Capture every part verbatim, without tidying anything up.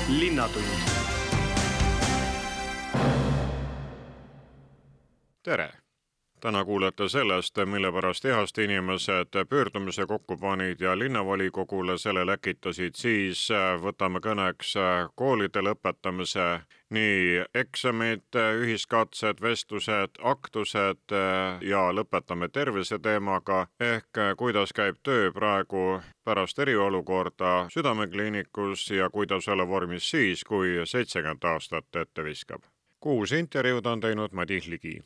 Linnatund. Tere! Täna kuulete sellest, mille pärast ehaste inimesed pöördumise kokku panid ja linnavolikogule selle läkitasid, siis võtame kõneks koolide lõpetamise, nii eksamid, ühiskatsed, vestlused, aktused ja lõpetame terviseteemaga ehk kuidas käib töö praegu pärast eriolukorda südamekliinikus ja kuidas olla vormis siis, kui seitsekümmend aastat ette viskab. Kuus intervjuud on teinud Madis Ligi.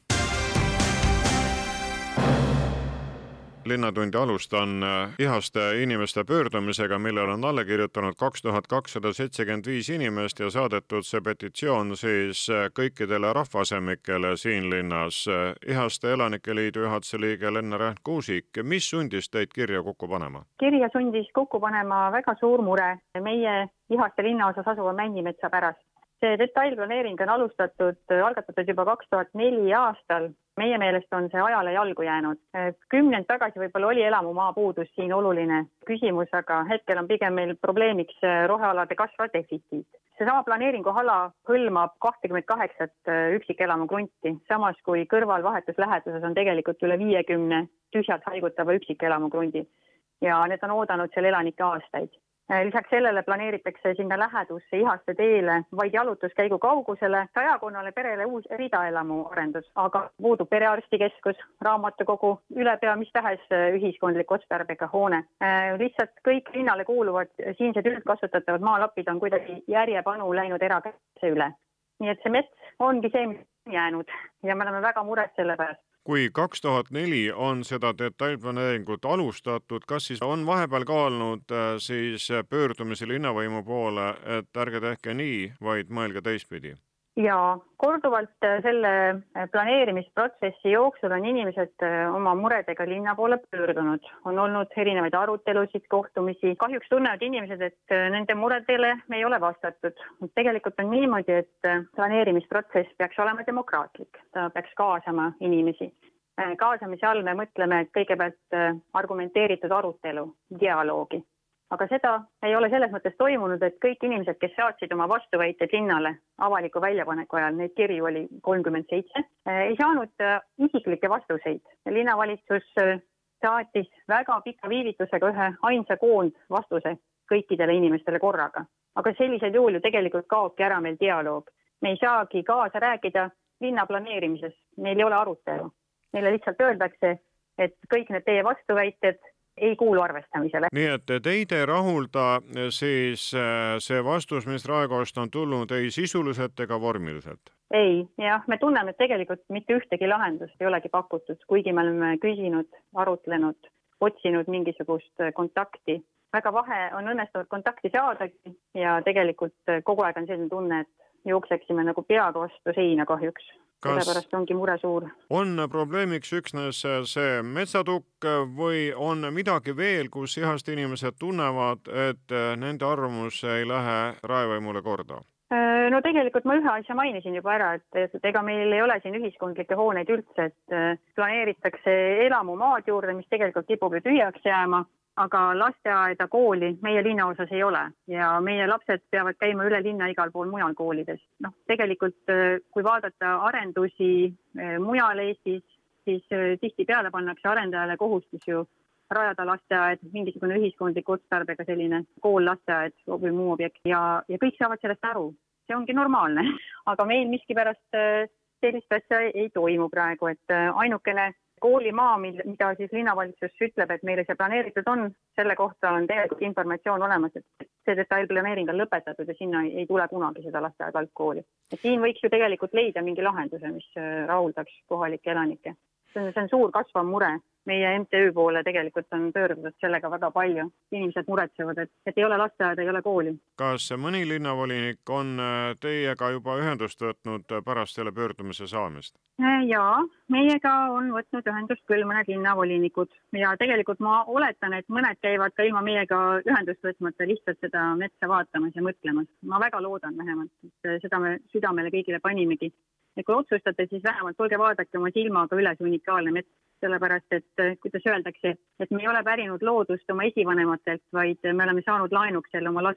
Linnatundi alustan ehaste inimeste pöördumisega, millele on alla kirjutanud kaks tuhat kakssada seitsekümmend viis inimest ja saadetud see petitsioon siis kõikidele rahvasemikele siin linnas. Ehaste elanike liidu juhatuse liige Lenna Rähn-Kuusik, mis sundis teid kirja kokku panema? Kirja sundis kokku panema väga suur mure meie Ihaste linnaosas asuva Männimetsa pärast. See detailplaneering on alustatud, algatatud juba kaks tuhat neli aastal. Meie meelest on see ajale jalgu jäänud. Kümnend tagasi võib-olla oli elamumaa puudus siin oluline küsimus, aga hetkel on pigem meil probleemiks rohealade kasvav defitsiit. Seesama planeeringuala hõlmab kakskümmend kaheksa üksikelamu krunti, samas kui kõrval vahetus läheduses on tegelikult üle viiekümne tühjalt haigutava üksikelamu krundi ja need on oodanud seal elanike aastaid. Lisaks sellele planeeritakse sinna lähedusse Ihaste teele vaid jalutuskäigu kaugusele sajakonnale perele uus ridaelamu arendus, aga puudub perearstikeskus, raamatukogu, ülepea mis tähes ühiskondlik otstarbega hoone. Lihtsalt kõik linnale kuuluvad siinsed üldkasutatavad maalapid on kuidagi järjepanu läinud erakätte üle. Nii et see mets ongi see, mis on jäänud ja me oleme väga mures selle pärast. Kui kaks tuhat neli on seda detailplaneeringut alustatud, kas siis on vahepeal kaalunud siis pöördumisi linnavõimu poole, et ärge tehke nii, vaid mõelge teistpidi? Ja korduvalt selle planeerimisprotsessi jooksul on inimesed oma muredega linna poole pöördunud. On olnud erinevaid arutelusid, kohtumisi. Kahjuks tunnevad inimesed, et nende muredele me ei ole vastatud. Tegelikult on niimoodi, et planeerimisprotsess peaks olema demokraatlik. Ta peaks kaasama inimesi. Kaasamise all me mõtleme kõigepealt argumenteeritud arutelu, dialoogi. Aga seda ei ole selles mõttes toimunud, et kõik inimesed, kes saatsid oma vastuväited linnale avaliku väljapaneku ajal, neid kirju oli kolmkümmend seitse, ei saanud isiklikke vastuseid. Linnavalitsus saatis väga pika viivitusega ühe ainsa koond vastuse kõikidele inimestele korraga. Aga sellisel juhul ju tegelikult kaobki ära meil dialoog. Me ei saagi kaasa rääkida linna planeerimises, meil ei ole arutelu. Meile lihtsalt öeldakse, et kõik need teie vastuväited ei kuulu arvestamisele. Nii et teid ei rahulda siis see vastus, mis Raekost on tulnud, ei sisuliselt ega vormiliselt? Ei, jah, me tunneme, et tegelikult mitte ühtegi lahendust ei olegi pakutud, kuigi me oleme küsinud, arutlenud, otsinud mingisugust kontakti. Väga vahe on õnnestunud kontakti saadagi ja tegelikult kogu aeg on selline tunne, et jookseksime nagu peaga vastu seina kahjuks. Sellepärast ongi mure suur. On probleemiks üksnes see metsatukk või on midagi veel, kus Ihaste inimesed tunnevad, et nende arvamus ei lähe raevõimule korda? No tegelikult ma ühe asja mainisin juba ära, et ega meil ei ole siin ühiskondlikke hooneid üldse, et planeeritakse elamumaad juurde, mis tegelikult kipub ju tühjaks jääma. Aga lasteaeda kooli meie linnaosas ei ole ja meie lapsed peavad käima üle linna igal pool mujal koolides. No, tegelikult, kui vaadata arendusi mujal Eestis, siis tihti peale pannakse arendajale kohustus ju rajada lasteaed, mingisugune ühiskondlik otstarbega selline kool, lasteaed või muu objekt ja, ja kõik saavad sellest aru. See ongi normaalne, aga meil miskipärast sellist asja ei toimu praegu, et ainukene koolimaa, mida siis linnavalitsus ütleb, et meile see planeeritud on, selle kohta on tegelikult informatsioon olemas, et see detailplaneering on lõpetatud ja sinna ei tule kunagi seda lasteaed algkooli. Et siin võiks ju tegelikult leida mingi lahenduse, mis rahuldaks kohalikke elanikke. See on, see on suur kasvav mure. Meie M T Ü poole tegelikult on pöördunud sellega väga palju. Inimesed muretsevad, et, et ei ole lasteaeda, ei ole kooli. Kas mõni linnavolinik on teiega juba ühendust võtnud pärast selle pöördumise saamist? Jaa, meiega on võtnud ühendust küll mõned linnavolinikud ja tegelikult ma oletan, et mõned käivad ka ilma meiega ühendust võtmata lihtsalt seda metsa vaatamas ja mõtlemas. Ma väga loodan vähemalt, et seda me südamele kõigile panimegi. Ja kui otsustate, siis vähemalt tulge vaadake oma silmaga üles unikaalne mets, sellepärast, et kuidas öeldakse, et me ei ole pärinud loodust oma esivanematelt, vaid me oleme saanud laenuks selle oma lastelt.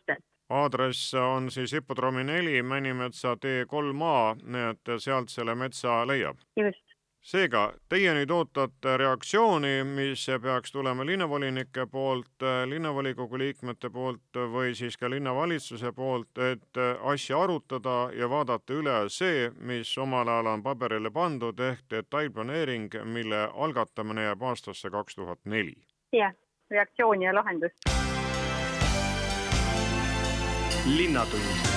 Aadress on siis Hippodroomi neli, Männimetsa tee kolm A, nii et sealt selle metsa leiab. Just. Seega, teie nüüd ootate reaktsiooni, mis peaks tulema linnavolinike poolt, linnavolikogu liikmete poolt või siis ka linnavalitsuse poolt, et asja arutada ja vaadata üle see, mis omal ajal on paberile pandud, ehk detailplaneering, mille algatamine jääb aastasse kaks tuhat neli. Jah, reaktsiooni ja lahendust. Linnatund.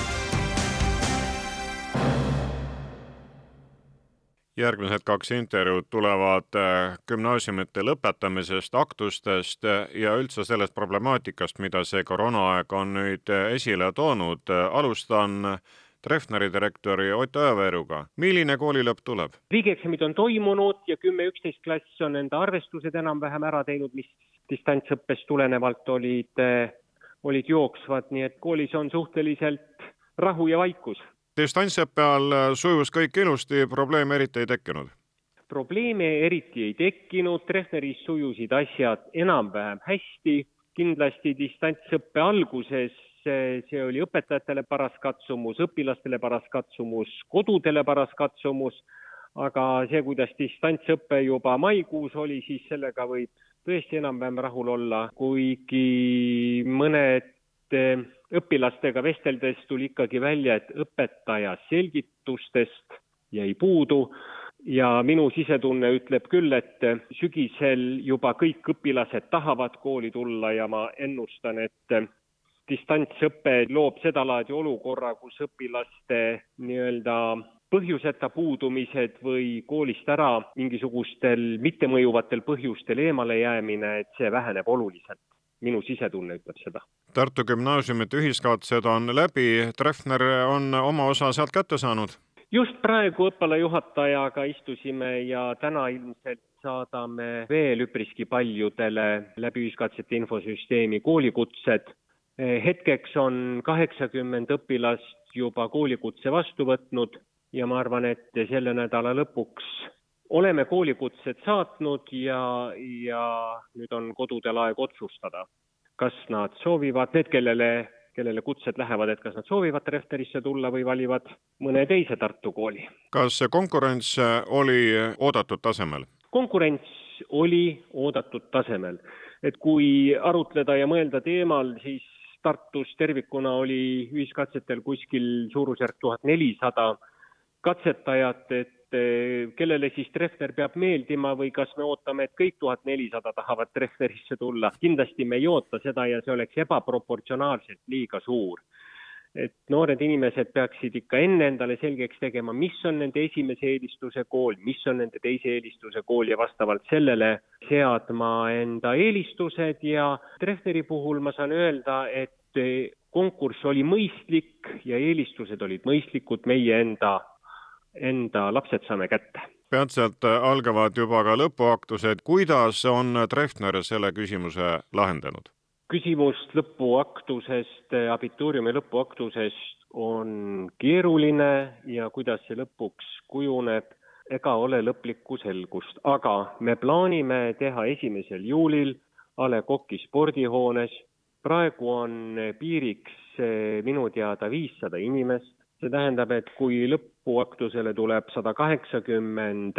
Järgmised kaks intervjuud tulevad gümnaasiumite lõpetamisest, aktustest ja üldse sellest problemaatikast, mida see koroonaaeg on nüüd esile toonud. Alustan Treffneri direktori Ott Ojaveeruga. Milline koolilõpp tuleb? Riigieksamid on toimunud ja kümme üksteist klass on enda arvestused enam-vähem ära teinud, mis distantsõppest tulenevalt olid, olid jooksvad, nii et koolis on suhteliselt rahu ja vaikus. Distantsõppe all sujus kõik ilusti, probleeme eriti ei tekkinud? Probleeme eriti ei tekkinud, Treffneris sujusid asjad enam-vähem hästi. Kindlasti distantsõppe alguses see oli õpetajatele paras katsumus, õpilastele paras katsumus, kodudele paras katsumus, aga see, kuidas distantsõppe juba maikuus oli, siis sellega võib tõesti enam-vähem rahul olla, kuigi mõned õpilastega vesteldes tuli ikkagi välja, et õpetaja selgitustest jäi puudu ja minu sisetunne ütleb küll, et sügisel juba kõik õpilased tahavad kooli tulla ja ma ennustan, et distantsõpe loob seda laadi olukorra, kus õpilaste nii-öelda põhjuseta puudumised või koolist ära mingisugustel mittemõjuvatel põhjustel eemale jäämine, et see väheneb oluliselt. Minu sisetunne ütleb seda. Tartu gümnaasiumite ühiskatsed on läbi, Treffner on oma osa sealt kätte saanud? Just praegu õppealajuhatajaga istusime ja täna ilmselt saadame veel üpriski paljudele läbi ühiskatsete infosüsteemi koolikutsed. Hetkeks on kaheksakümmend õpilast juba koolikutse vastu võtnud ja ma arvan, et selle nädala lõpuks oleme koolikutsed saatnud ja, ja nüüd on kodudel aeg otsustada, kas nad soovivad, need, kellele, kellele kutsed lähevad, et kas nad soovivad Treffnerisse tulla või valivad mõne teise Tartu kooli. Kas konkurents oli oodatud tasemel? Konkurents oli oodatud tasemel. Et kui arutleda ja mõelda teemal, siis Tartus tervikuna oli ühiskatsetel kuskil suurusjärk tuhat nelisada katsetajat, et kellele siis Treffner peab meeldima või kas me ootame, et kõik tuhat nelisada tahavad Treffnerisse tulla. Kindlasti me ei oota seda ja see oleks ebaproportsionaalselt liiga suur. Et noored inimesed peaksid ikka enne endale selgeks tegema, mis on nende esimese eelistuse kool, mis on nende teise eelistuse kool ja vastavalt sellele seadma enda eelistused ja Treffneri puhul ma saan öelda, et konkurss oli mõistlik ja eelistused olid mõistlikud, meie enda enda lapsed saame kätte. Peatselt algavad juba ka lõpuaktused. Kuidas on Treffner selle küsimuse lahendanud? Küsimust lõpuaktusest, abituuriumi lõpuaktusest on keeruline ja kuidas see lõpuks kujuneb, ega ole lõplikku selgust. Aga me plaanime teha esimesel juulil A Le Coq'i spordihoones. Praegu on piiriks minu teada viissada inimest. See tähendab, et kui lõpuaktusele tuleb sada kaheksakümmend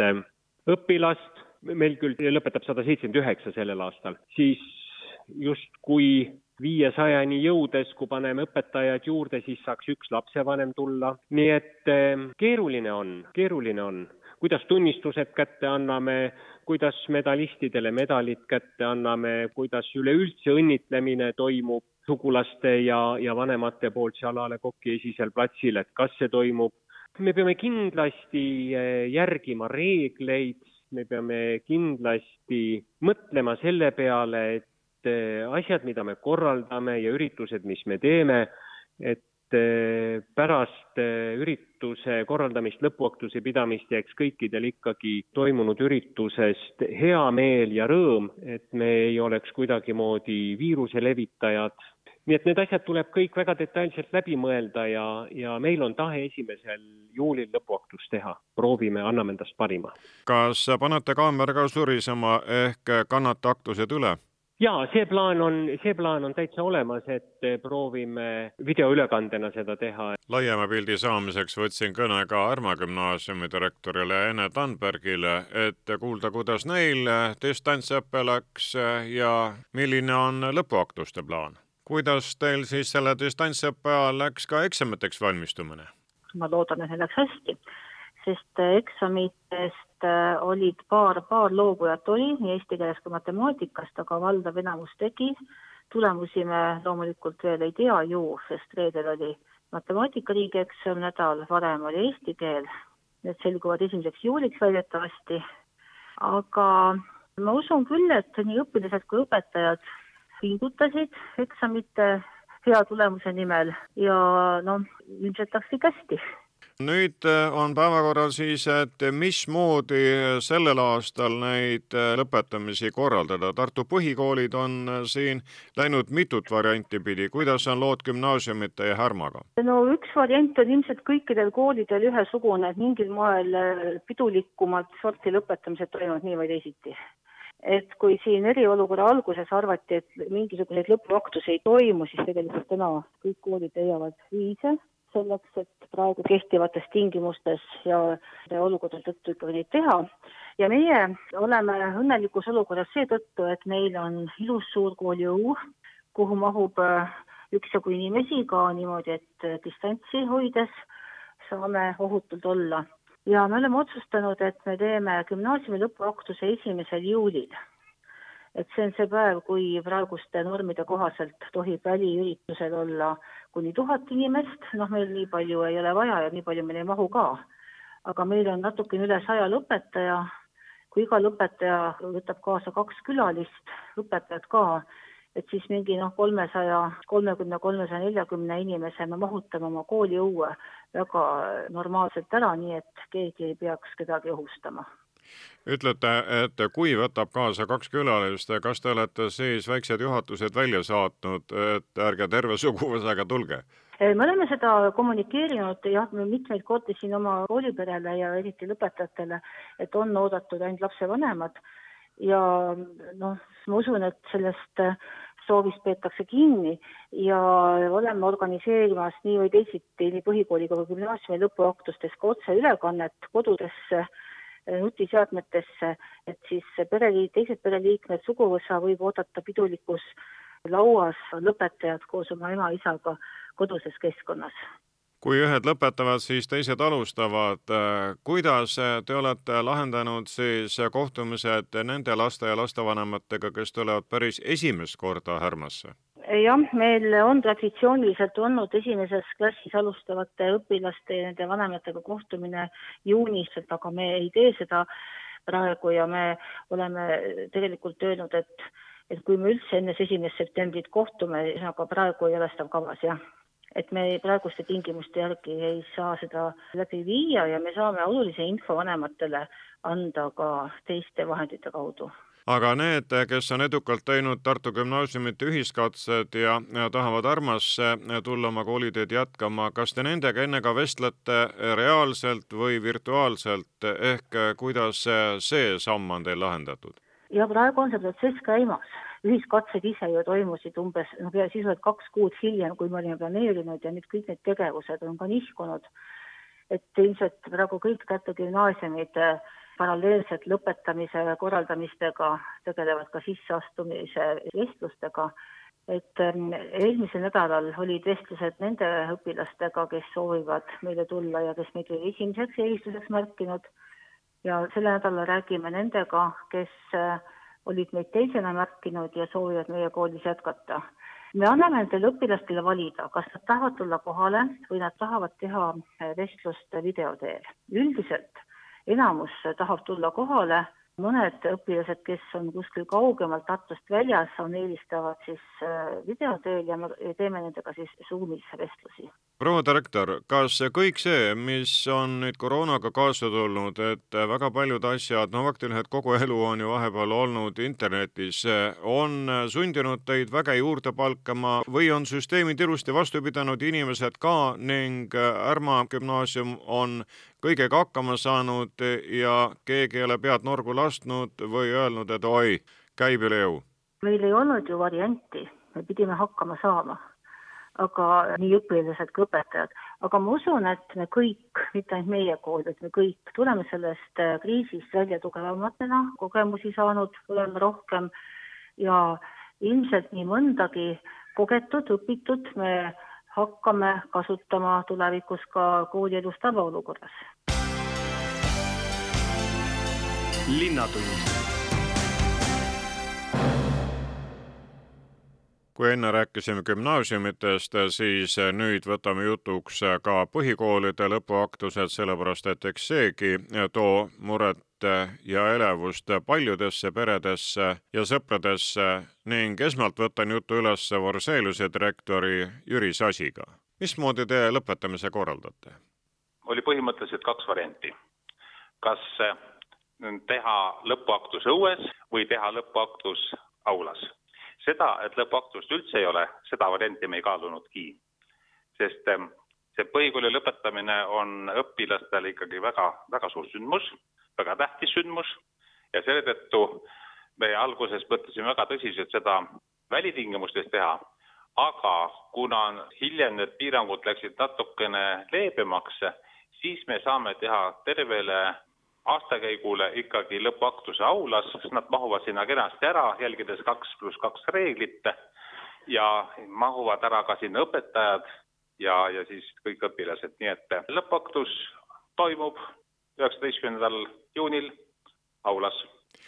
õpilast, meil küll lõpetab sada seitsekümmend üheksa sellel aastal, siis just kui viiesajani jõudes, kui paneme õpetajad juurde, siis saaks üks lapsevanem tulla. Nii et keeruline on, keeruline on. Kuidas tunnistused kätte anname, kuidas medalistidele medalid kätte anname, kuidas üleüldse õnnitlemine toimub sugulaste ja, ja vanemate poolt seal A Le Coq'i esisel platsil, et kas see toimub. Me peame kindlasti järgima reegleid, me peame kindlasti mõtlema selle peale, et asjad, mida me korraldame ja üritused, mis me teeme, et pärast ürituse korraldamist, lõpuaktuse pidamist jääks kõikidel ikkagi toimunud üritusest hea meel ja rõõm, et me ei oleks kuidagimoodi viiruse levitajad. Nii et need asjad tuleb kõik väga detailselt läbi mõelda ja, ja meil on tahe esimesel juulil lõpuaktus teha. Proovime, anname endast parima. Kas panete kaamera ka surisema ehk kannate aktused üle? Jaa, see plaan on, see plaan on täitsa olemas, et proovime videoülekandena seda teha. Laiema pildi saamiseks võtsin kõne ka Härma gümnaasiumi direktorile Ene Tandbergile, et kuulda, kuidas neil distantsõppe läks ja milline on lõpuaktuste plaan. Kuidas teil siis selle distantsõppe ajal läks ka eksamiteks valmistumine? Ma loodan, et neil läks hästi, sest eksamitest olid paar, paar loobujat oli, nii eesti keeles kui matemaatikast, aga valdav enamus tegi. Tulemusi me loomulikult veel ei tea ju, sest reedel oli matemaatika riigieksam, nädal varem oli eesti keel. Need selguvad esimeseks juuliks väidetavasti. Aga ma usun küll, et nii õpilased kui õpetajad pingutasid eksamite hea tulemuse nimel ja no, ilmselt läks kõik hästi. Nüüd on päevakorral siis, et mismoodi sellel aastal neid lõpetamisi korraldada. Tartu põhikoolid on siin läinud mitut varianti pidi. Kuidas on lood gümnaasiumite ja Härmaga? No üks variant on ilmselt kõikidel koolidel ühesugune, et mingil moel pidulikumalt sorti lõpetamised toimuvad nii või teisiti. Et kui siin eriolukorra alguses arvati, et mingisuguseid lõpuaktusi ei toimu, siis tegelikult täna kõik koolid leiavad viise selleks, et praegu kehtivates tingimustes ja olukorda tõttu ikka neid teha. Ja meie oleme õnnelikus olukorras seetõttu, et meil on ilus suur kooliõu, kuhu mahub üksjagu inimesi ka niimoodi, et distantsi hoides saame ohutult olla. Ja me oleme otsustanud, et me teeme gümnaasiumi lõpuaktuse esimesel juulil. Et see on see päev, kui praeguste normide kohaselt tohib väliüritusel olla kuni tuhat inimest, noh meil nii palju ei ole vaja ja nii palju meil ei mahu ka. Aga meil on natuke üle saja lõpetaja, kui iga lõpetaja võtab kaasa kaks külalist, õpetajad ka, et siis mingi noh, kolmesaja kolmekümne kuni kolmesaja neljakümne inimese me mahutame oma kooli õue väga normaalselt ära, nii et keegi ei peaks kedagi ohustama. Ütlete, et kui võtab kaasa kaks külalist, kas te olete siis väiksed juhatused välja saatnud, et ärge terve suguvõsaga tulge? Me oleme seda kommunikeerinud jah, mitmeid kordi siin oma kooliperele ja eriti lõpetajatele, et on oodatud ainult lapsevanemad ja noh, ma usun, et sellest soovist peetakse kinni ja oleme organiseerimas nii või teisiti nii põhikooliga kui gümnaasiumi lõpuaktustest ka otse ülekannet kodudesse nutiseadmetesse, et siis pereliit, teised pereliikmed, suguvõsa võib oodata pidulikus lauas lõpetajad koos oma ema-isaga koduses keskkonnas. Kui ühed lõpetavad, siis teised alustavad. Kuidas te olete lahendanud siis kohtumised nende laste ja lastevanematega, kes tulevad päris esimest korda Härmasse? Jah, meil on traditsiooniliselt olnud esimeses klassis alustavate õpilaste ja nende vanematega kohtumine juunis, aga me ei tee seda praegu ja me oleme tegelikult öelnud, et, et kui me üldse enne esimest septembrit kohtume, aga praegu ei ole seda kavas, jah. Et me praeguste tingimuste järgi ei saa seda läbi viia ja me saame olulise info vanematele anda ka teiste vahendite kaudu. Aga need, kes on edukalt teinud Tartu gümnaasiumite ühiskatsed ja tahavad Härmasse tulla oma kooliteed jätkama, kas te nendega enne ka vestlete reaalselt või virtuaalselt, ehk kuidas see samm on teil lahendatud? Ja praegu on see protsess käimas. Ühiskatsed ise ju toimusid umbes no, sisuliselt kaks kuud hiljem, kui me olime planeerinud ja nüüd kõik need tegevused on ka nihkunud. Et ilmselt praegu kõik Tartu gümnaasiumid paralleelselt lõpetamise korraldamistega tegelevad ka sisseastumise vestlustega. Et eelmisel nädalal olid vestlused nende õpilastega, kes soovivad meile tulla ja kes meid oli esimeseks eelistuseks märkinud. Ja selle nädala räägime nendega, kes olid meid teisena märkinud ja soovivad meie koolis jätkata. Me anname nendele õpilastele valida, kas nad tahavad tulla kohale või nad tahavad teha vestlust videoteel. Üldiselt enamus tahab tulla kohale, mõned õpilased, kes on kuskil kaugemalt Tartust väljas, on eelistavad siis videoteel ja me teeme nendega siis Zoomis vestlusi. Proua direktor, kas kõik see, mis on nüüd koroonaga kaasa tulnud, et väga paljud asjad, no faktiliselt kogu elu on ju vahepeal olnud internetis, on sundinud teid väga juurde palkama või on süsteemid ilusti vastu pidanud inimesed ka ning Härma gümnaasium on kõigega hakkama saanud ja keegi ei ole pead norgu lastnud või öelnud, et oi, käib üle jõu? meil ei olnud ju varianti, me pidime hakkama saama, aga nii õpilased kui õpetajad. Aga ma usun, et me kõik, mitte ainult meie kool, et me kõik tuleme sellest kriisist välja tugevamatena, kogemusi saanud, oleme rohkem ja ilmselt nii mõndagi kogetud, õpitud, me hakkame kasutama tulevikus ka koolielus tavaolukorras. Linnatund. Kui enne rääkisime gümnaasiumitest, siis nüüd võtame jutuks ka põhikoolide lõpuaktused, sellepärast et eks seegi too muret ja elevust paljudesse peredesse ja sõpradesse ning esmalt võtan jutu üles Vorseeluse direktori Jüri Sasiga. Mismoodi te lõpetamise korraldate? Oli põhimõtteliselt kaks varianti. Kas teha lõpuaktus õues või teha lõpuaktus aulas? Seda, et lõpuaktust üldse ei ole, seda varianti me ei kaalunudki. Sest see põhikooli lõpetamine on õpilastele ikkagi väga, väga suur sündmus, väga tähtis sündmus ja selle tõttu me alguses mõtlesime väga tõsiselt seda välitingimustes teha, aga kuna hiljem need piirangud läksid natukene leebemaks, siis me saame teha tervele aastakäigule ikkagi lõpuaktuse aulas, sest nad mahuvad sinna kenasti ära, jälgides kaks pluss kaks reeglit ja mahuvad ära ka sinna õpetajad ja, ja siis kõik õpilased. Nii et lõpuaktus toimub üheksateistkümnendal juunil aulas.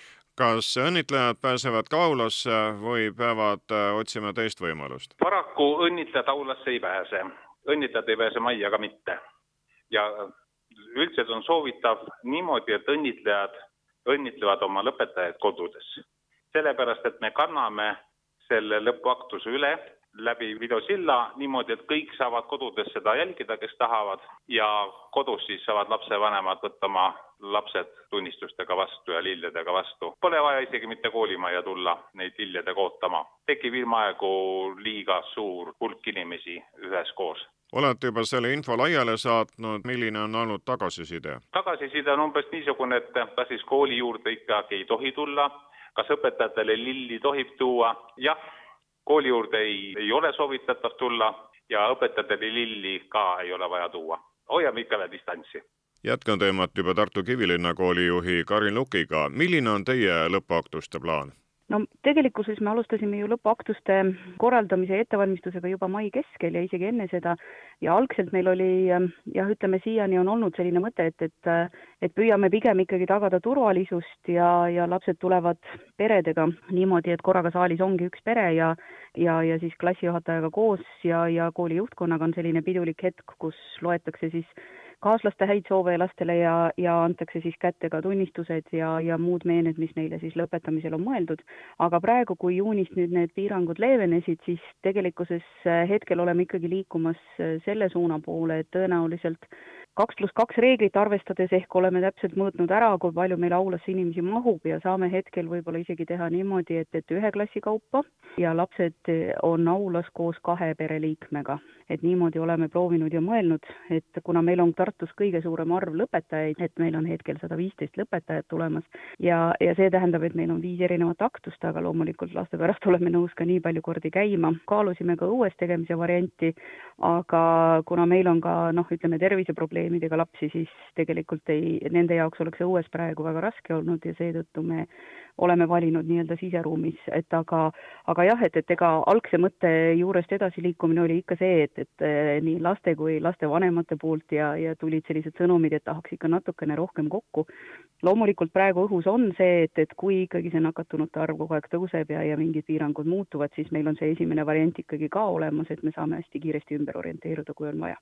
Kas õnnitlejad pääsevad ka aulasse või peavad otsima teist võimalust? Paraku õnnitlejad aulasse ei pääse. Õnnitlejad ei pääse majja ka mitte. Ja üldiselt on soovitav niimoodi, et õnnitlejad õnnitlevad oma lõpetajaid kodudes. Sellepärast, et me kanname selle lõpuaktuse üle läbi videosilla niimoodi, et kõik saavad kodudes seda jälgida, kes tahavad ja kodus siis saavad lapsevanemad võtta oma lapsed tunnistustega vastu ja lilledega vastu. Pole vaja isegi mitte koolimajja tulla neid lilledega ootama. Tekib ilmaaegu liiga suur hulk inimesi üheskoos. Olete juba selle info laiale saatnud, milline on olnud tagasiside? Tagasiside on umbes niisugune, et kas siis kooli juurde ikkagi ei tohi tulla, kas õpetajatele lilli tohib tuua. Jah, kooli juurde ei, ei ole soovitatav tulla ja õpetajatele lilli ka ei ole vaja tuua. Hoiame ikka distantsi. Jätkan teemat juba Tartu Kivilinna koolijuhi Karin Lukiga. Milline on teie lõpuaktuste plaan? No tegelikkuses me alustasime ju lõpuaktuste korraldamise ja ettevalmistusega juba mai keskel ja isegi enne seda ja algselt meil oli, jah, ütleme siiani on olnud selline mõte, et, et, et püüame pigem ikkagi tagada turvalisust ja, ja lapsed tulevad peredega niimoodi, et korraga saalis ongi üks pere ja, ja, ja siis klassijuhatajaga koos ja, ja kooli juhtkonnaga on selline pidulik hetk, kus loetakse siis kaaslaste häid soove lastele ja, ja antakse siis kätte ka tunnistused ja, ja muud meened, mis neile siis lõpetamisel on mõeldud. Aga praegu, kui juunist nüüd need piirangud leevenesid, siis tegelikkuses hetkel oleme ikkagi liikumas selle suuna poole, et tõenäoliselt kaks pluss kaks reeglit arvestades ehk oleme täpselt mõõtnud ära, kui palju meil aulasse inimesi mahub ja saame hetkel võib-olla isegi teha niimoodi, et, et ühe klassi kaupa ja lapsed on aulas koos kahe pereliikmega. Et niimoodi oleme proovinud ja mõelnud, et kuna meil on Tartus kõige suurem arv lõpetajaid, et meil on hetkel sada viisteist lõpetajat tulemas ja, ja see tähendab, et meil on viis erinevat aktust, aga loomulikult laste pärast oleme nõus ka nii palju kordi käima. Kaalusime ka õues tegemise varianti, aga kuna meil on ka, noh, ütleme terviseprobleemidega lapsi, siis tegelikult ei, nende jaoks oleks õues praegu väga raske olnud ja seetõttu me oleme valinud nii-öelda siseruumis, et aga, aga jah, et, et ega algse mõtte juurest edasi liikumine oli ikka see, et, et nii laste kui laste vanemate poolt ja, ja tulid sellised sõnumid, et tahaks ikka natukene rohkem kokku. Loomulikult praegu õhus on see, et, et kui ikkagi see nakatunute arv kogu aeg tõuseb ja, ja mingid piirangud muutuvad, siis meil on see esimene variant ikkagi ka olemas, et me saame hästi kiiresti ümber orienteeruda, kui on vaja.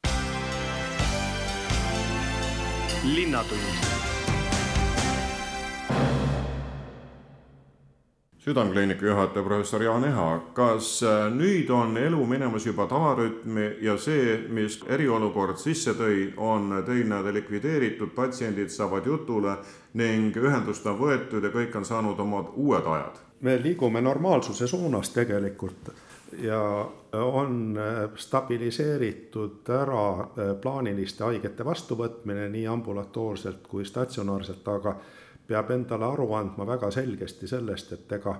Linnatund. Südamekliiniku juhataja professor Jaan Eha, kas nüüd on elu minemas juba tavarütmi ja see, mis eriolukord sisse tõi, on teine likvideeritud, patsiendid saavad jutule ning ühendust on võetud ja kõik on saanud omad uued ajad? Me liigume normaalsuse suunas tegelikult ja on stabiliseeritud ära plaaniliste haigete vastuvõtmine nii ambulatoorselt kui statsionaarselt, aga peab endale aru andma väga selgesti sellest, et ega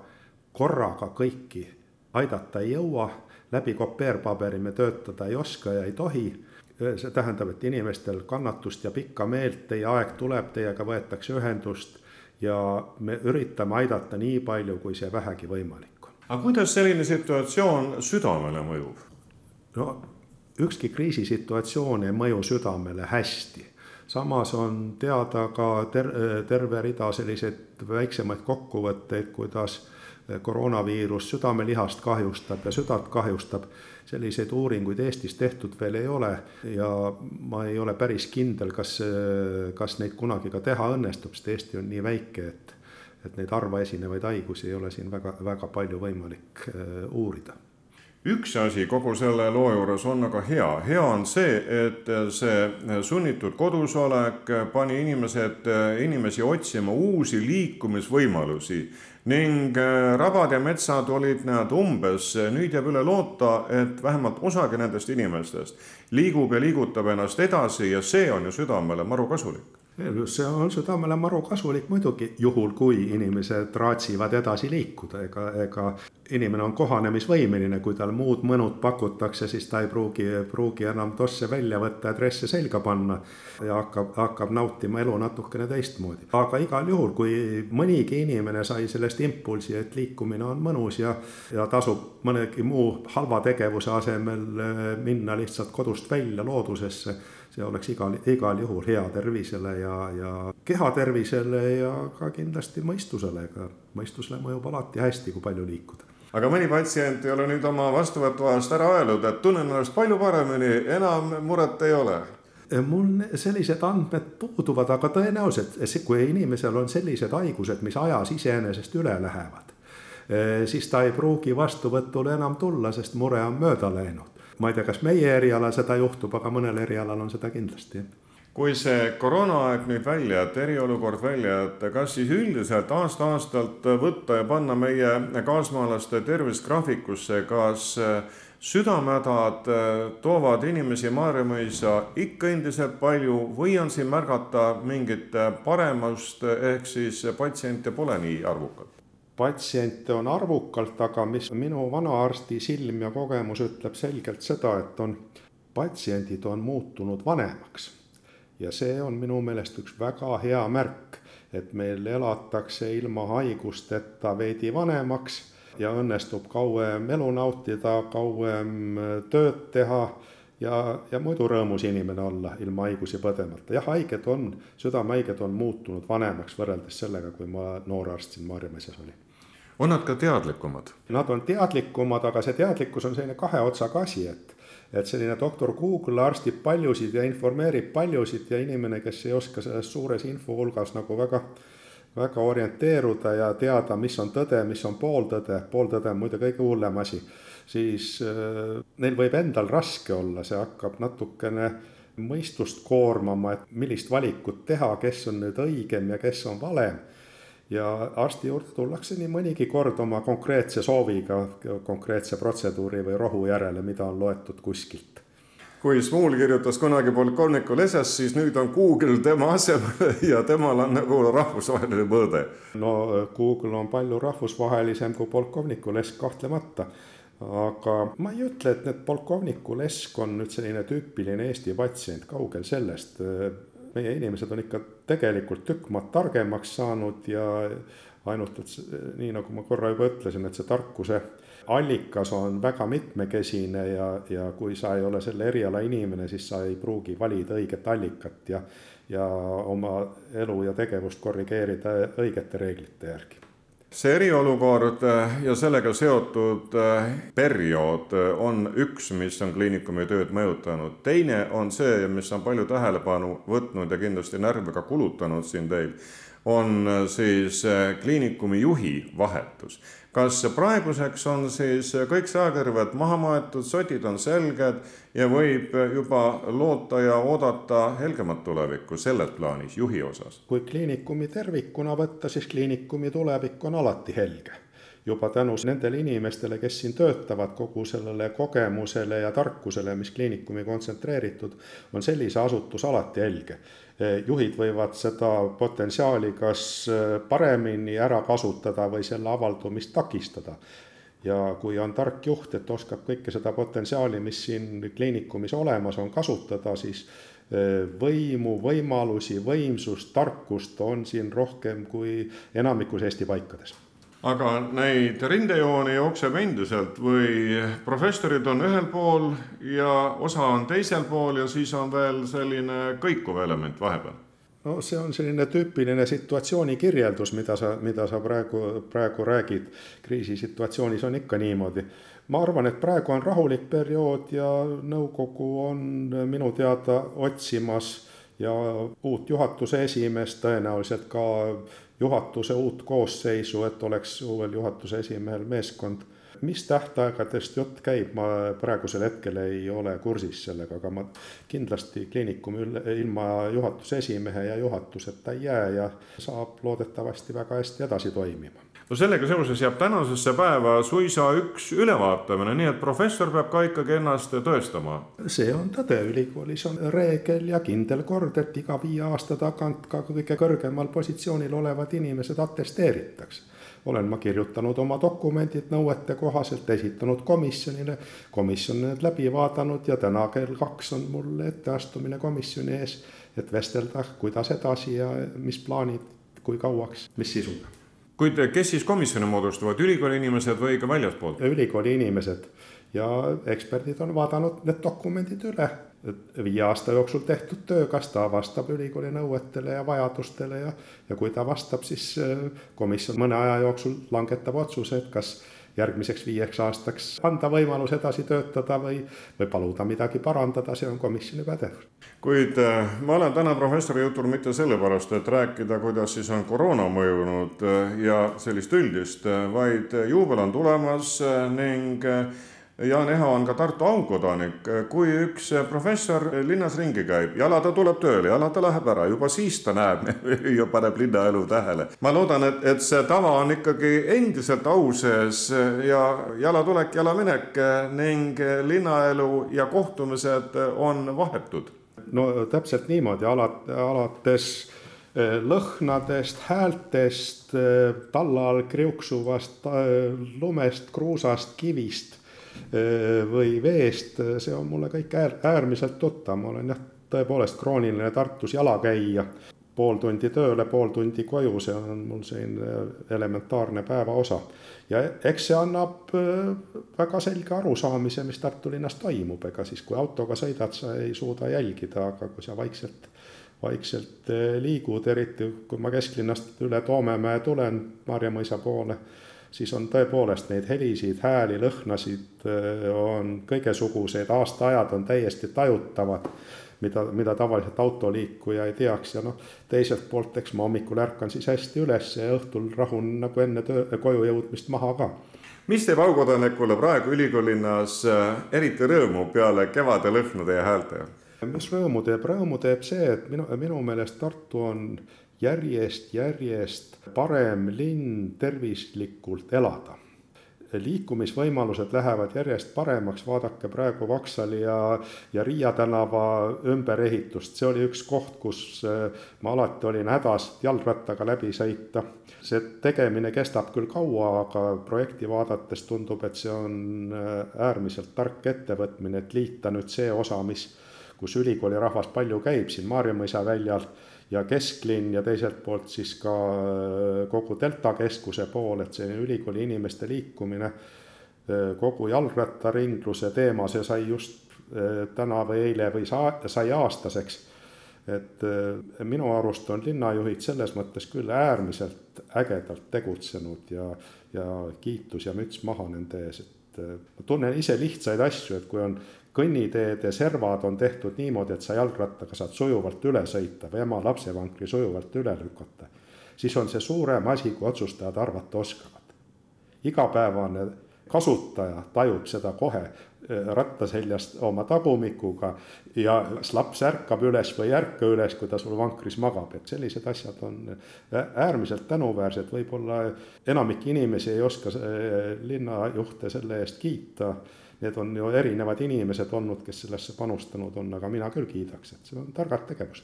korraga kõiki aidata ei jõua, läbi kopeerpaberi me töötada ei oska ja ei tohi. See tähendab, et inimestel kannatust ja pikka meelt, teie aeg tuleb, teiega võetakse ühendust ja me üritame aidata nii palju, kui see vähegi võimalik on. Aga kuidas selline situatsioon südamele mõjub? No, ükski kriisisituatsioon ei mõju südamele hästi. Samas on teada ka ter- terve rida selliseid väiksemaid kokkuvõtteid, kuidas koroonaviirus südamelihast kahjustab ja südant kahjustab. Selliseid uuringuid Eestis tehtud veel ei ole ja ma ei ole päris kindel, kas, kas neid kunagi ka teha õnnestub, sest Eesti on nii väike, et, et neid harva esinevaid haigusi ei ole siin väga, väga palju võimalik uurida. Üks asi kogu selle loo juures on aga hea. Hea on see, et see sunnitud kodusolek pani inimesed, inimesi otsima uusi liikumisvõimalusi ning rabad ja metsad olid need umbes. Nüüd jääb üle loota, et vähemalt osagi nendest inimestest liigub ja liigutab ennast edasi ja see on ju südamele maru kasulik. See on südamele maru kasulik muidugi juhul, kui inimesed raatsivad edasi liikuda. Ega, ega inimene on kohanemisvõimeline, kui tal muud mõnud pakutakse, siis ta ei pruugi, pruugi enam tosse välja võtta ja dresse selga panna ja hakkab, hakkab nautima elu natukene teistmoodi. Aga igal juhul, kui mõnigi inimene sai sellest impulsi, et liikumine on mõnus ja, ja tasub mõnegi muu halva tegevuse asemel minna lihtsalt kodust välja loodusesse, see oleks igal, igal juhul hea tervisele ja, ja kehatervisele ja ka kindlasti mõistusele. Ega mõistusele mõjub alati hästi, kui palju liikuda. Aga mõni patsient ei ole nüüd oma vastuvõtuvahast ära öelnud, et tunnen ennast palju paremini, enam muret ei ole. Mul sellised andmed puuduvad, aga tõenäoliselt, kui inimesel on sellised haigused, mis ajas iseenesest üle lähevad, siis ta ei pruugi vastuvõtule enam tulla, sest mure on mööda läinud. Ma ei tea, kas meie erialal seda juhtub, aga mõnel erialal on seda kindlasti. Kui see koroonaaeg nüüd välja, et eriolukord välja, et kas siis üldiselt aasta-aastalt võtta ja panna meie kaasmaalaste tervisgraafikusse, kas südamehädad toovad inimesi Maarjamõisa ikka endiselt palju või on siin märgata mingit paremust, ehk siis patsiente pole nii arvukalt? Patsiente on arvukalt, aga mis minu vanaarsti silm ja kogemus ütleb selgelt seda, et on, patsiendid on muutunud vanemaks. Ja see on minu meelest üks väga hea märk, et meil elatakse ilma haigusteta veidi vanemaks ja õnnestub kauem elu nautida, kauem tööd teha ja, ja muidu rõõmus inimene olla ilma haigusi põdemata. Jah, haiged on, südamehaiged on muutunud vanemaks võrreldes sellega, kui ma noor arst siin Maarjamõisas oli. On nad ka teadlikumad? Nad on teadlikumad, aga see teadlikkus on selline kahe otsaga asi, et, et selline doktor Google arstib paljusid ja informeerib paljusid ja inimene, kes ei oska selles suures info hulgas nagu väga, väga orienteeruda ja teada, mis on tõde, mis on pooltõde, pooltõde on muide kõige hullem asi, siis äh, neil võib endal raske olla, see hakkab natukene mõistust koormama, et millist valikut teha, kes on nüüd õigem ja kes on valem. Ja arsti juurde tullakse nii mõnigi kord oma konkreetse sooviga, konkreetse protseduuri või rohu järele, mida on loetud kuskilt. Kui Smuul kirjutas kunagi polkovniku Leses, siis nüüd on Google tema asemel ja temal on nagu rahvusvaheline mõõde. No Google on palju rahvusvahelisem kui polkovniku Lesk kahtlemata. Aga ma ei ütle, et need polkovniku Lesk on nüüd selline tüüpiline Eesti patsient, kaugel sellest. Meie inimesed on ikka tegelikult tükkmaad targemaks saanud ja ainult, et nii nagu ma korra juba ütlesin, et see tarkuse allikas on väga mitmekesine ja, ja kui sa ei ole selle eriala inimene, siis sa ei pruugi valida õiget allikat ja, ja oma elu ja tegevust korrigeerida õigete reeglite järgi. See eriolukord ja sellega seotud periood on üks, mis on kliinikumi tööd mõjutanud. Teine on see, mis on palju tähelepanu võtnud ja kindlasti närve ka kulutanud siin teil, on siis kliinikumi juhi vahetus. Kas praeguseks on siis kõik saakõrved maha maetud, sotid on selged ja võib juba loota ja oodata helgemat tulevikku selles plaanis juhi osas? Kui kliinikumi tervikuna võtta, siis kliinikumi tulevik on alati helge. juba tänu nendele inimestele, kes siin töötavad, kogu sellele kogemusele ja tarkusele, mis kliinikumi kontsentreeritud, on sellise asutus alati helge. Juhid võivad seda potentsiaali kas paremini ära kasutada või selle avaldumist takistada. Ja kui on tark juht, et oskab kõike seda potentsiaali, mis siin kliinikumis olemas on, kasutada, siis võimu, võimalusi, võimsust, tarkust on siin rohkem kui enamikus Eesti paikades. Aga neid rindejooni jookseb endiselt või professorid on ühel pool ja osa on teisel pool ja siis on veel selline kõikuv element vahepeal? No see on selline tüüpiline situatsiooni kirjeldus, mida sa, mida sa praegu, praegu räägid. Kriisisituatsioonis on ikka niimoodi. Ma arvan, et praegu on rahulik periood ja nõukogu on minu teada otsimas ja uut juhatuse esimeest, tõenäoliselt ka juhatuse uut koosseisu, et oleks uuel juhatuse esimehel meeskond. Mis tähtaegadest jutt käib, ma praegusel hetkel ei ole kursis sellega, aga ma kindlasti kliinikum ilma juhatuse esimehe ja juhatuseta ei jää ja saab loodetavasti väga hästi edasi toimima. No sellega seoses jääb tänasesse päeva suisa üks ülevaatamine, nii et professor peab ka ikkagi ennast tõestama. See on tõde, ülikoolis on reegel ja kindel kord, et iga viie aasta tagant ka kõige kõrgemal positsioonil olevad inimesed attesteeritakse. Olen ma kirjutanud oma dokumendid nõuete kohaselt, esitanud komisjonile, komisjon need läbi vaadanud ja täna kell kaks on mul etteastumine komisjoni ees, et vestelda, kuidas edasi ja mis plaanid, kui kauaks, mis sisuga. Kuid kes siis komisjoni moodustavad, ülikooli inimesed või ka väljaspoolt? Ülikooli inimesed ja eksperdid on vaadanud need dokumendid üle. Viie aasta jooksul tehtud töö, kas ta vastab ülikooli nõuetele ja vajadustele ja, ja kui ta vastab, siis komisjon mõne aja jooksul langetab otsuse, et kas järgmiseks viieks aastaks anda võimalus edasi töötada või, või paluda midagi parandada, see on komisjoni pädev. Kuid ma olen täna professori jutul mitte sellepärast, et rääkida, kuidas siis on koroona mõjunud ja sellist üldist, vaid juubel on tulemas ning Jaan Eha on ka Tartu aukodanik. Kui üks professor linnas ringi käib, jala ta tuleb tööle, jala ta läheb ära, juba siis ta näeb ja paneb linnaelu tähele. Ma loodan, et, et see tava on ikkagi endiselt au sees ja jala tulek, jala minek ning linnaelu ja kohtumised on vahetud. No täpselt niimoodi, alates lõhnadest, häältest, tallal kriuksuvast lumest, kruusast, kivist või veest, see on mulle kõik äär, äärmiselt tuttav. Ma olen jah, tõepoolest krooniline Tartus jalakäija, pool tundi tööle, pool tundi koju, see on mul selline elementaarne päeva osa. Ja eks see annab väga selge arusaamise, mis Tartu linnas toimub, ega siis kui autoga sõidad, sa ei suuda jälgida, aga kui sa vaikselt, vaikselt liigud, eriti kui ma kesklinnast üle Toomemäe tulen Maarjamõisa poole, siis on tõepoolest neid helisid, hääli, lõhnasid on kõigesuguseid, aastaajad on täiesti tajutavad, mida, mida tavaliselt autoliikuja ei teaks. Ja no, teiselt poolt, eks ma hommikul ärkan siis hästi üles ja õhtul rahun nagu enne töö, koju jõudmist maha ka. Mis teeb aukodanikule praegu ülikoolinas eriti rõõmu peale kevade lõhnade ja häälte? Mis rõõmu teeb? Rõõmu teeb see, et minu, minu meelest Tartu on järjest, järjest parem linn tervislikult elada. Liikumisvõimalused lähevad järjest paremaks, vaadake praegu Vaksali ja, ja Riia tänava ümberehitust. See oli üks koht, kus ma alati olin hädas jalgrattaga läbi sõita. See tegemine kestab küll kaua, aga projekti vaadates tundub, et see on äärmiselt tark ettevõtmine, et liita nüüd see osa, mis, kus ülikooli rahvas palju käib, siin Maarjamõisa väljal, ja kesklinn ja teiselt poolt siis ka kogu Delta keskuse pool, et see ülikooli inimeste liikumine, kogu jalgrattaringluse teema, see sai just täna või eile või sai aastaseks. Et minu arust on linnajuhid selles mõttes küll äärmiselt ägedalt tegutsenud ja, ja kiitus ja müts maha nende ees. Et ma tunnen ise lihtsaid asju, et kui on kõnniteed ja servad on tehtud niimoodi, et sa jalgrattaga saad sujuvalt üle sõita või ema lapsevankri sujuvalt üle lükata, siis on see suurem asi, kui otsustajad arvata oskavad. Igapäevane kasutaja tajub seda kohe, ratta seljast oma tagumikuga ja kas laps ärkab üles või ei ärka üles, kui ta sul vankris magab, et sellised asjad on äärmiselt tänuväärsed, võib-olla enamik inimesi ei oska linnajuhte selle eest kiita. Need on ju erinevad inimesed olnud, kes sellesse panustanud on, aga mina küll kiidaks, et see on targad tegevust.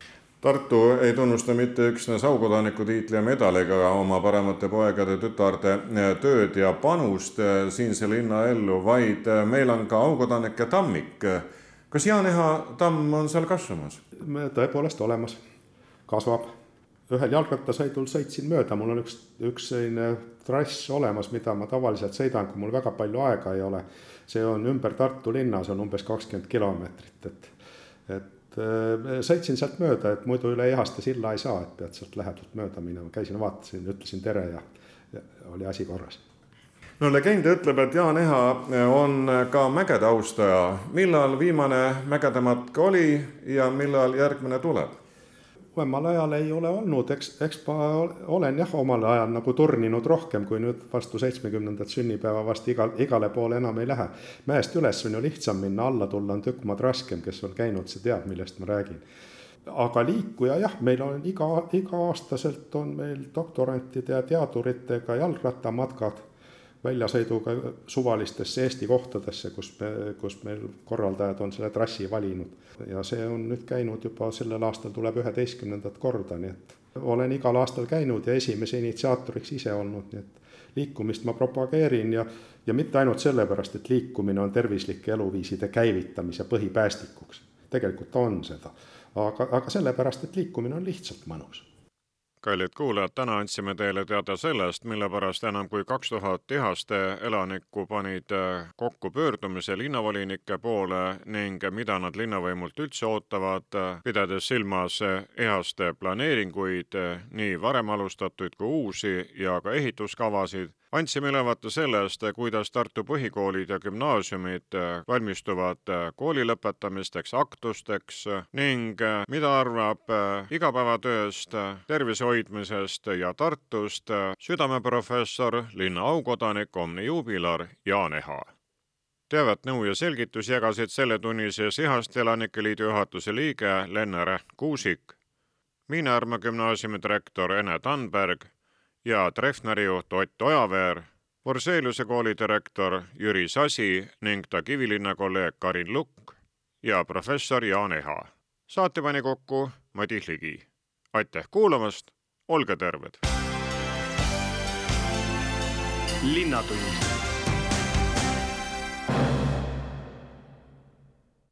Tartu ei tunnusta mitte üksnes aukodaniku tiitli ja medaliga oma paremate poegade tütarde tööd ja panust siinse linna ellu, vaid meil on ka aukodanike tammik. Kas Jaan-Eha tamm on seal kasvamas? Tõepoolest olemas, kasvab. Ühel jalgrattasõidul sõitsin mööda, mul on üks, üks selline trass olemas, mida ma tavaliselt sõidan, kui mul väga palju aega ei ole. See on ümber Tartu linna, see on umbes kakskümmend kilomeetrit, et, et sõitsin sealt mööda, et muidu üle Ehaste silla ei saa, et pead sealt lähedalt mööda minema. Käisin, vaatasin, ütlesin tere ja, ja oli asi korras. No legend ütleb, et Jaan-Eha on ka mägede austaja. Millal viimane mägede matk oli ja millal järgmine tuleb? Omal ajal ei ole olnud, eks, eks ma olen jah omal ajal nagu turninud rohkem, kui nüüd vastu seitsmekümnendat sünnipäeva vast igal, igale poole enam ei lähe. Mäest üles on ju lihtsam minna, alla tulla on tükk maad raskem, kes on käinud, see teab, millest ma räägin. Aga liikuja jah, meil on iga, iga aastaselt on meil doktorantide ja teaduritega jalgrattamatkad väljasõiduga suvalistesse Eesti kohtadesse, kus, me, kus meil korraldajad on selle trassi valinud. Ja see on nüüd käinud juba sellel aastal tuleb üheteistkümnendat korda, nii et olen igal aastal käinud ja esimese initsiaatoriks ise olnud, nii et liikumist ma propageerin ja, ja mitte ainult sellepärast, et liikumine on tervislike eluviiside käivitamise põhipäästikuks. Tegelikult on seda, aga, aga sellepärast, et liikumine on lihtsalt mõnus. Kallid kuulajad, täna andsime teile teada sellest, mille pärast enam kui kaks tuhat Ehaste elanikku panid kokku pöördumise linnavolinike poole ning mida nad linnavõimult üldse ootavad, pidades silmas Ehaste planeeringuid, nii varem alustatuid kui uusi ja ka ehituskavasid. Andsime ülevaate sellest, kuidas Tartu põhikoolid ja gümnaasiumid valmistuvad kooli lõpetamisteks, aktusteks ning mida arvab igapäevatööst, tervise hoidmisest ja Tartust südameprofessor, linna aukodanik, Omni juubilar Jaan-Eha. Teavet, nõu ja selgitus jagasid selle tunnises Ehaste elanike liidu juhatuse liige Lenne Kuusik, Miinarma gümnaasiumi direktor Ene Tanberg ja Treffneri juht Ott Ojaveer, Vorseeliuse kooli direktor Jüri Sasi ning ta Kivilinna kolleeg Karin Lukk ja professor Jaan-Eha. Saate pani kokku Madis Ligi. Aitäh kuulamast, olge terved! Linnatund